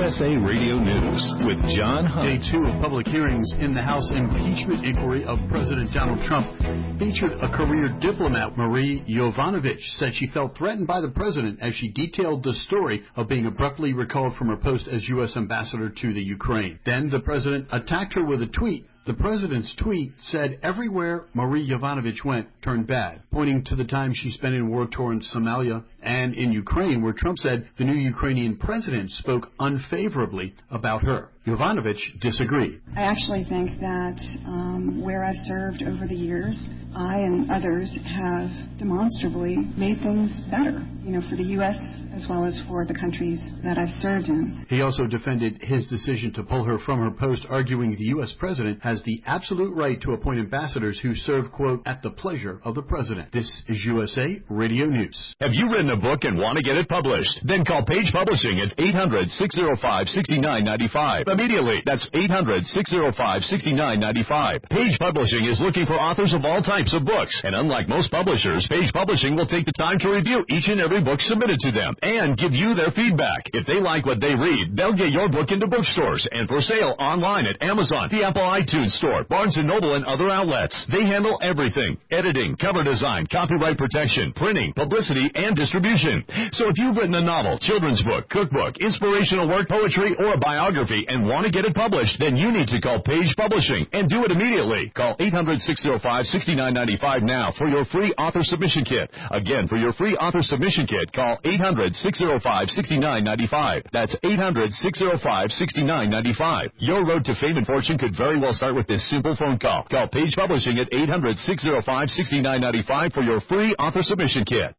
USA Radio News with John Hunt. Day 2 of public hearings in the House impeachment inquiry of President Donald Trump featured a career diplomat. Marie Yovanovitch said she felt threatened by the president as she detailed the story of being abruptly recalled from her post as U.S. ambassador to the Ukraine. Then the president attacked her with a tweet. The president's tweet said everywhere Marie Yovanovitch went turned bad, pointing to the time she spent in war-torn Somalia and in Ukraine, where Trump said the new Ukrainian president spoke unfavorably about her. Yovanovitch disagreed. I actually think that where I've served over the years, I and others have demonstrably made things better, for the U.S. as well as for the countries that I've served in. He also defended his decision to pull her from her post, arguing the U.S. president has the absolute right to appoint ambassadors who serve, quote, at the pleasure of the president. This is USA Radio News. Have you written a book and want to get it published? Then call Page Publishing at 800-605-6995. Immediately. That's 800-605-6995. Page Publishing is looking for authors of all types of books. And unlike most publishers, Page Publishing will take the time to review each and every book submitted to them and give you their feedback. If they like what they read, they'll get your book into bookstores and for sale online at Amazon, the Apple iTunes Store, Barnes & Noble, and other outlets. They handle everything: editing, cover design, copyright protection, printing, publicity, and distribution. So if you've written a novel, children's book, cookbook, inspirational work, poetry, or a biography and want to get it published, then you need to call Page Publishing and do it immediately. Call 800-605-6995 now for your free author submission kit. Again, for your free author submission kit, call 800-605-6995. That's 800-605-6995. Your road to fame and fortune could very well start with this simple phone call. Call Page Publishing at 800-605-6995 for your free author submission kit.